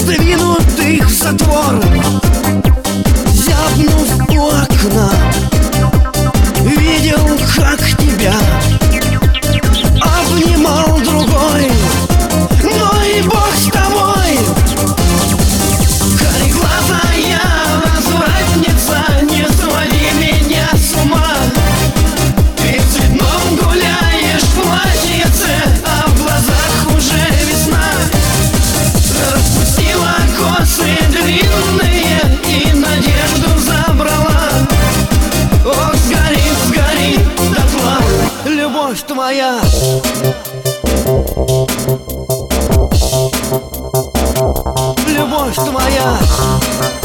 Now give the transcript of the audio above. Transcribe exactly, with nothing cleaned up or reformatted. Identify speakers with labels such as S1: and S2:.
S1: сдвинутых в затвор. Зябнув у окна, видел, как тебя обнимал другой. Но и бог с тобой. Кореглазая развратница, не своди меня с ума. Ты в цветном гуляешь в платьице, а в глазах уже весна. Распустила косы длинные и надежду забрала. Ох, сгорит, сгорит дотла любовь твоя. Любовь твоя.